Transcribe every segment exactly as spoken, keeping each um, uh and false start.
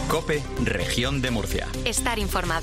COPE, Región de Murcia. Estar informado.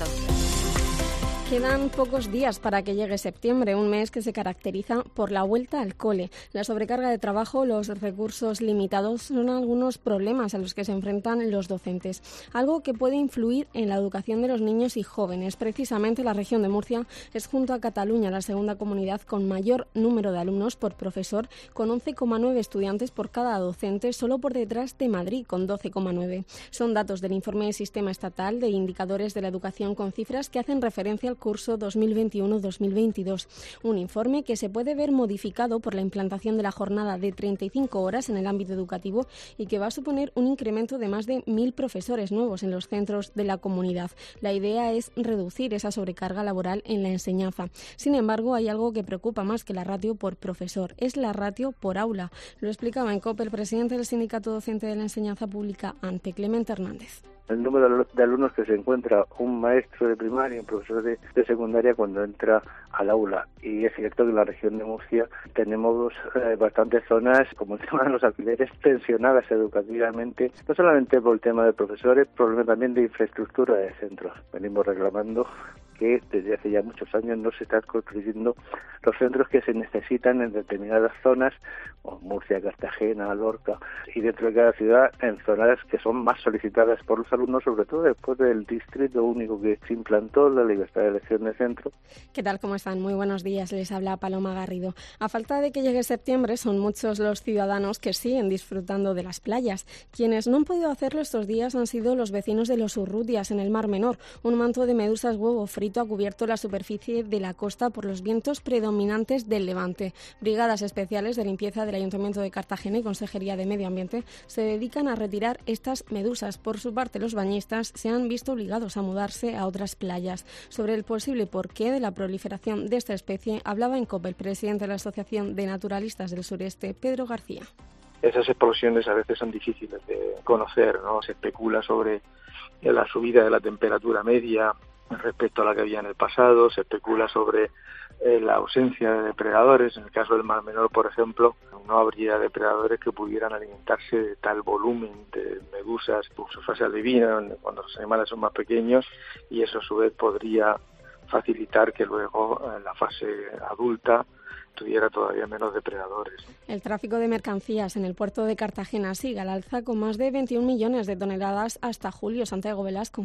Quedan pocos días para que llegue septiembre, un mes que se caracteriza por la vuelta al cole. La sobrecarga de trabajo, los recursos limitados son algunos problemas a los que se enfrentan los docentes, algo que puede influir en la educación de los niños y jóvenes. Precisamente la región de Murcia es, junto a Cataluña, la segunda comunidad con mayor número de alumnos por profesor, con once coma nueve estudiantes por cada docente, solo por detrás de Madrid, con doce coma nueve. Son datos del informe Sistema Estatal de Indicadores de la Educación con cifras que hacen referencia al curso dos mil veintiuno dos mil veintidós, un informe que se puede ver modificado por la implantación de la jornada de treinta y cinco horas en el ámbito educativo y que va a suponer un incremento de más de mil profesores nuevos en los centros de la comunidad. La idea es reducir esa sobrecarga laboral en la enseñanza. Sin embargo, hay algo que preocupa más que la ratio por profesor, es la ratio por aula. Lo explicaba en COPE el presidente del Sindicato Docente de la Enseñanza Pública, ANTE, Clemente Hernández. El número de alumnos que se encuentra un maestro de primaria y un profesor de, de secundaria cuando entra al aula. Y es cierto que en la región de Murcia tenemos eh, bastantes zonas, como el tema de los alquileres, tensionadas educativamente, no solamente por el tema de profesores, problema también de infraestructura de centros. Venimos reclamando que desde hace ya muchos años no se están construyendo los centros que se necesitan en determinadas zonas, como Murcia, Cartagena, Lorca, y dentro de cada ciudad en zonas que son más solicitadas por los alumnos, sobre todo después del distrito único que se implantó, la libertad de elección de centro. ¿Qué tal? ¿Cómo están? Muy buenos días. Les habla Paloma Garrido. A falta de que llegue septiembre, son muchos los ciudadanos que siguen disfrutando de las playas. Quienes no han podido hacerlo estos días han sido los vecinos de los Urrutias, en el Mar Menor. Un manto de medusas huevo frito ha cubierto la superficie de la costa por los vientos predominantes del levante. Brigadas especiales de limpieza del Ayuntamiento de Cartagena y Consejería de Medio Ambiente se dedican a retirar estas medusas. Por su parte, los bañistas se han visto obligados a mudarse a otras playas. Sobre el posible porqué de la proliferación de esta especie, hablaba en COPE el presidente de la Asociación de Naturalistas del Sureste, Pedro García. Esas explosiones a veces son difíciles de conocer, ¿no? Se especula sobre la subida de la temperatura media respecto a la que había en el pasado, se especula sobre eh, la ausencia de depredadores. En el caso del Mar Menor, por ejemplo, no habría depredadores que pudieran alimentarse de tal volumen de medusas por su fase alevina, cuando los animales son más pequeños, y eso a su vez podría facilitar que luego en la fase adulta tuviera todavía menos depredadores. El tráfico de mercancías en el puerto de Cartagena sigue al alza con más de veintiún millones de toneladas hasta julio. Santiago Velasco.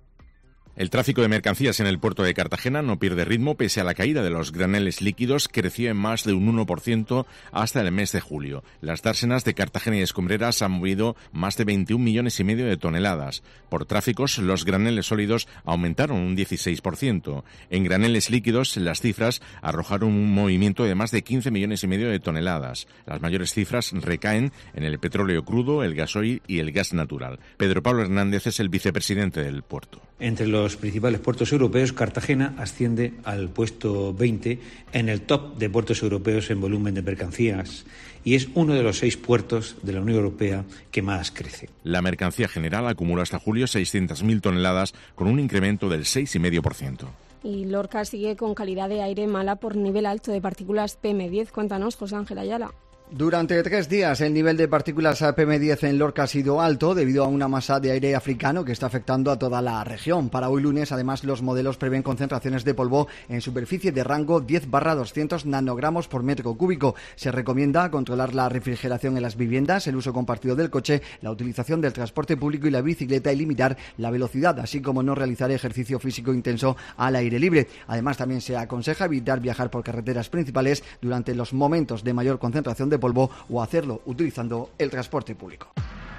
El tráfico de mercancías en el puerto de Cartagena no pierde ritmo pese a la caída de los graneles líquidos, creció en más de un uno por ciento hasta el mes de julio. Las dársenas de Cartagena y Escombreras han movido más de veintiún millones y medio de toneladas. Por tráficos, los graneles sólidos aumentaron un dieciséis por ciento. En graneles líquidos, las cifras arrojaron un movimiento de más de quince millones y medio de toneladas. Las mayores cifras recaen en el petróleo crudo, el gasoil y el gas natural. Pedro Pablo Hernández es el vicepresidente del puerto. Entre los principales puertos europeos, Cartagena asciende al puesto veinte en el top de puertos europeos en volumen de mercancías y es uno de los seis puertos de la Unión Europea que más crece. La mercancía general acumula hasta julio seiscientas mil toneladas con un incremento del seis coma cinco por ciento. Y Lorca sigue con calidad de aire mala por nivel alto de partículas P M diez. Cuéntanos, José Ángel Ayala. Durante tres días el nivel de partículas P M diez en Lorca ha sido alto debido a una masa de aire africano que está afectando a toda la región. Para hoy lunes, además, los modelos prevén concentraciones de polvo en superficie de rango diez barra doscientos nanogramos por metro cúbico. Se recomienda controlar la refrigeración en las viviendas, el uso compartido del coche, la utilización del transporte público y la bicicleta y limitar la velocidad, así como no realizar ejercicio físico intenso al aire libre. Además, también se aconseja evitar viajar por carreteras principales durante los momentos de mayor concentración de polvo o hacerlo utilizando el transporte público.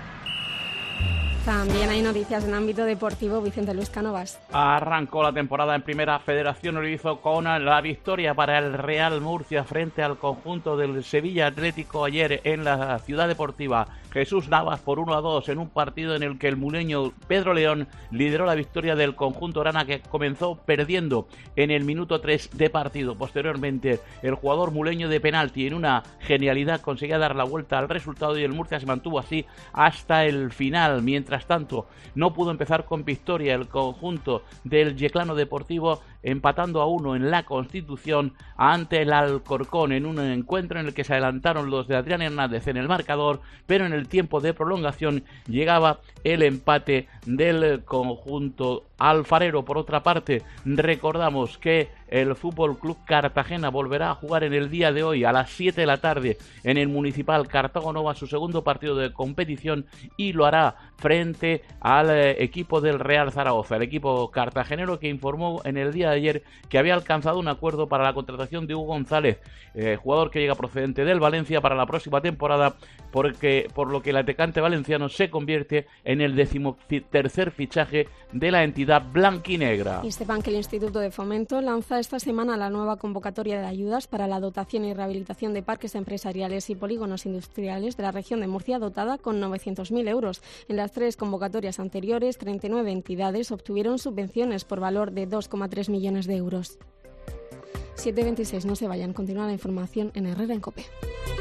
También hay noticias en ámbito deportivo. Vicente Luis Cánovas. Arrancó la temporada en Primera Federación, lo hizo con la victoria para el Real Murcia frente al conjunto del Sevilla Atlético ayer en la Ciudad Deportiva. Jesús Navas por uno a dos en un partido en el que el muleño Pedro León lideró la victoria del conjunto Orana, que comenzó perdiendo en el minuto tres de partido. Posteriormente, el jugador muleño de penalti en una genialidad conseguía dar la vuelta al resultado y el Murcia se mantuvo así hasta el final. Mientras tanto, no pudo empezar con victoria el conjunto del Yeclano Deportivo empatando a uno en la Constitución ante el Alcorcón, en un encuentro en el que se adelantaron los de Adrián Hernández en el marcador, pero en el tiempo de prolongación llegaba el empate del conjunto alfarero. Por otra parte, recordamos que el Fútbol Club Cartagena volverá a jugar en el día de hoy a las siete de la tarde en el Municipal Cartago Nova su segundo partido de competición, y lo hará frente al equipo del Real Zaragoza, el equipo cartagenero que informó en el día de ayer que había alcanzado un acuerdo para la contratación de Hugo González, eh, jugador que llega procedente del Valencia para la próxima temporada, porque por lo que el atacante valenciano se convierte en el decimotercer fichaje de la entidad blanquinegra. Y sepan que el Instituto de Fomento lanza esta semana la nueva convocatoria de ayudas para la dotación y rehabilitación de parques empresariales y polígonos industriales de la región de Murcia, dotada con novecientos mil euros. En las tres convocatorias anteriores, treinta y nueve entidades obtuvieron subvenciones por valor de dos coma tres millones de euros. siete veintiséis, no se vayan, continúa la información en Herrera en COPE.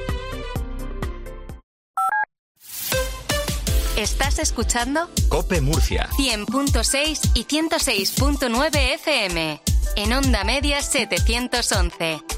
¿Estás escuchando? COPE Murcia. cien punto seis y ciento seis punto nueve F M. En onda media setecientos once.